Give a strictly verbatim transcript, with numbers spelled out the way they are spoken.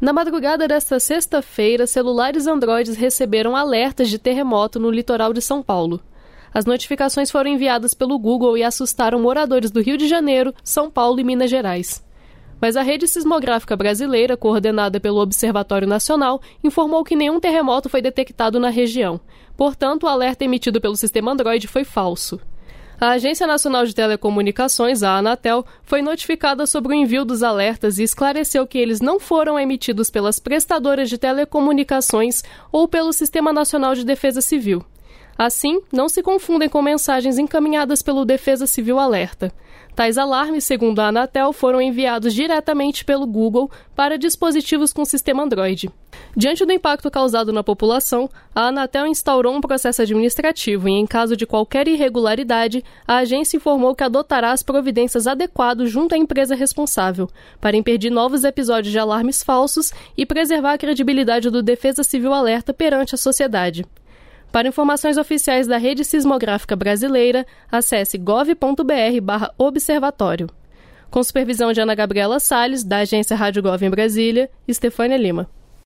Na madrugada desta sexta-feira, celulares Androids receberam alertas de terremoto no litoral de São Paulo. As notificações foram enviadas pelo Google e assustaram moradores do Rio de Janeiro, São Paulo e Minas Gerais. Mas a Rede Sismográfica Brasileira, coordenada pelo Observatório Nacional, informou que nenhum terremoto foi detectado na região. Portanto, o alerta emitido pelo sistema Android foi falso. A Agência Nacional de Telecomunicações, a Anatel, foi notificada sobre o envio dos alertas e esclareceu que eles não foram emitidos pelas prestadoras de telecomunicações ou pelo Sistema Nacional de Defesa Civil. Assim, não se confundem com mensagens encaminhadas pelo Defesa Civil Alerta. Tais alarmes, segundo a Anatel, foram enviados diretamente pelo Google para dispositivos com sistema Android. Diante do impacto causado na população, a Anatel instaurou um processo administrativo e, em caso de qualquer irregularidade, a agência informou que adotará as providências adequadas junto à empresa responsável, para impedir novos episódios de alarmes falsos e preservar a credibilidade do Defesa Civil Alerta perante a sociedade. Para informações oficiais da Rede Sismográfica Brasileira, acesse gov ponto br barra observatório. Com supervisão de Ana Gabriela Salles, da agência Rádio Gov em Brasília, Estefânia Lima.